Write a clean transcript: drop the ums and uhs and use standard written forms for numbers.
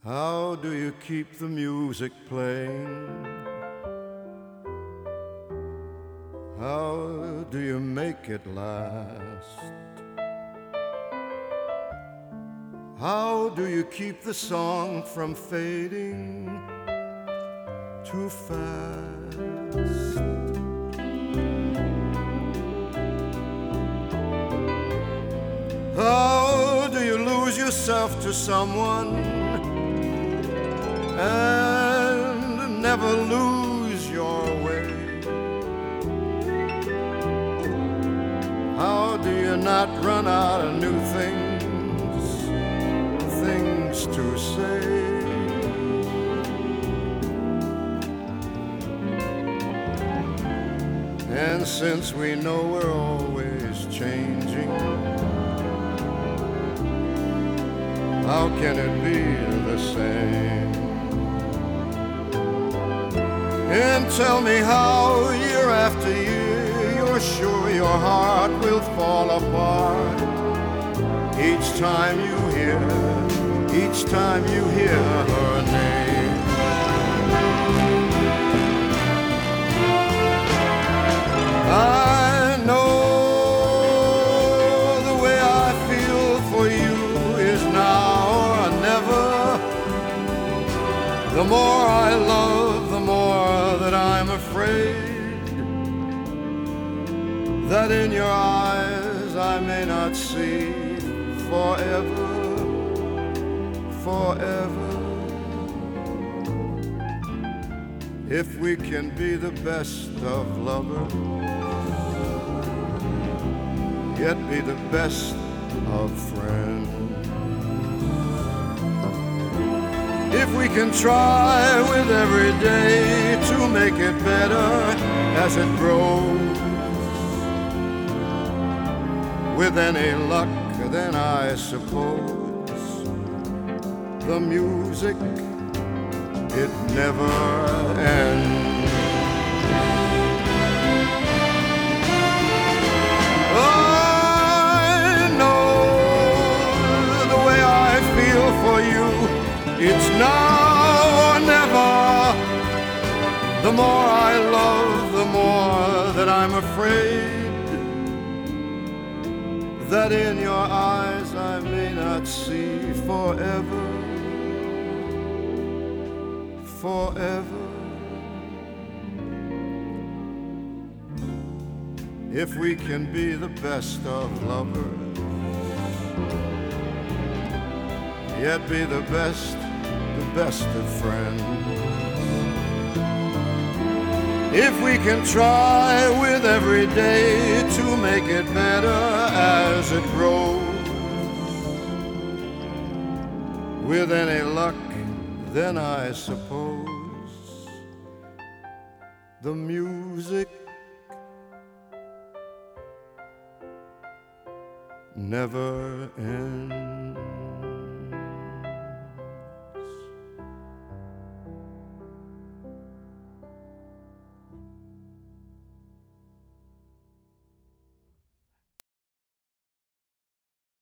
How do you keep the music playing? How do you make it last? How do you keep the song from fading too fast? How do you lose yourself to someone and never lose your way? How do you not run out of new things to say? And since we know we're always changing, how can it be the same? And tell me how year after year you're sure your heart will fall apart each time you hear her name. I know the way I feel for you is now or never. The more I love, the more that I'm afraid that in your eyes I may not see forever, forever. If we can be the best of lovers, yet be the best of friends. If we can try with every day to make it better as it grows, with any luck, then I suppose the music, it never ends. I know the way I feel for you, it's now or never. The more I love, the more that I'm afraid that in your eyes I may not see forever, forever. If we can be the best of lovers, yet be the best of friends. If we can try with every day to make it better as it grows, with any luck, then I suppose the music never ends.